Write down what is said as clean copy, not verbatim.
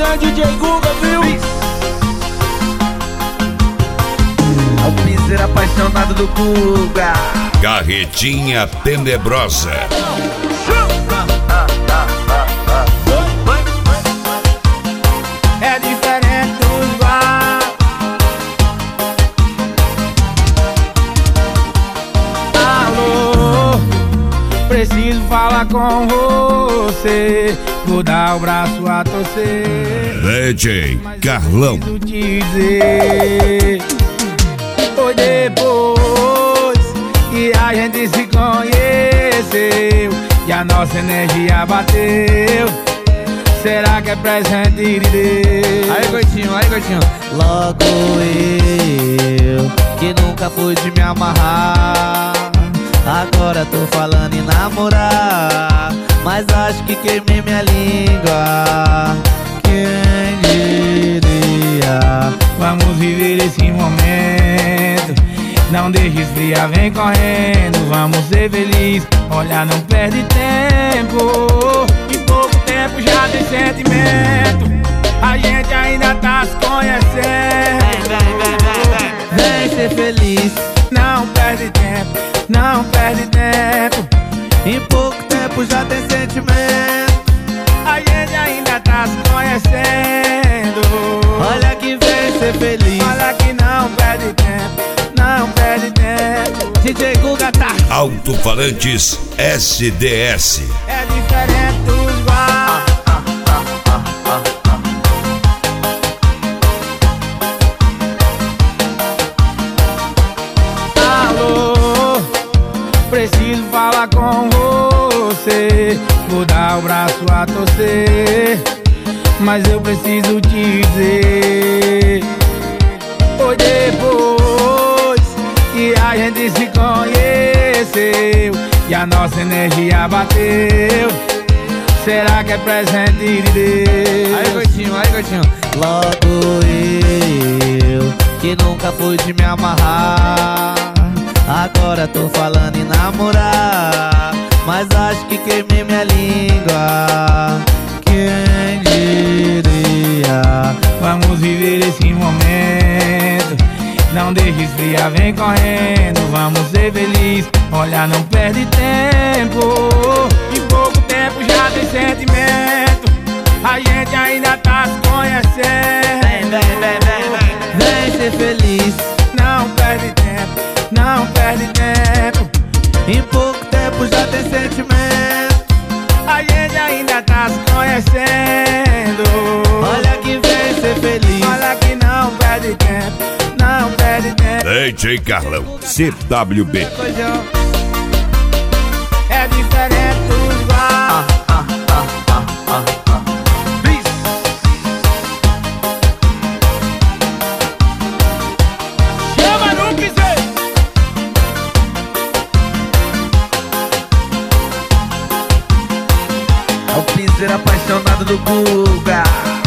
é DJ Guga, viu? É o piseiro apaixonado do Guga. Carretinha Tenebrosa. É diferente dos igual. Alô, preciso falar com você. Vou dar o braço a torcer. DJ Carlão. Preciso te dizer, foi depois que a gente se conheceu e a nossa energia bateu. Será que é presente de Deus? Aí, gordinho, aí, gordinho. Logo eu, que nunca fui de me amarrar, agora tô falando em namorar, mas acho que queimei minha língua. Quem diria? Vamos viver esse momento, não deixe esfriar, vem correndo. Vamos ser felizes, olha, não perde tempo. Em pouco tempo já tem sentimento, a gente ainda tá se conhecendo. Vem ser feliz, Não perde tempo, não perde tempo. em pouco tempo já tem sentimento. A gente ainda tá se conhecendo. Olha que vem ser feliz. Olha que não perde tempo, não perde tempo. DJ Guga tá. Alto-falantes SDS. É diferente dos igual. Alô, preciso falar com você. Vou dar o braço a torcer, mas eu preciso te dizer, foi depois que a gente se conheceu e a nossa energia bateu. Será que é presente de Deus? Aí, gordinho, aí, gordinho. Logo eu, que nunca fui de me amarrar, agora tô falando em namorar, mas acho que queimei minha língua. Quem diria? Vamos viver esse momento, não deixe esfriar, vem correndo. Vamos ser felizes, olha, não perde tempo. Em pouco tempo já tem sentimento, a gente ainda tá se conhecendo. Vem ser feliz, Não perde tempo, não perde tempo. em pouco tempo já tem sentimento. A gente ainda tá se conhecendo. Olha que vem ser feliz. Olha que não perde tempo, não perde tempo. DJ Carlão. CWB. É diferente dos igual. Chama no piseiro. É o piseiro apaixonado do Guga.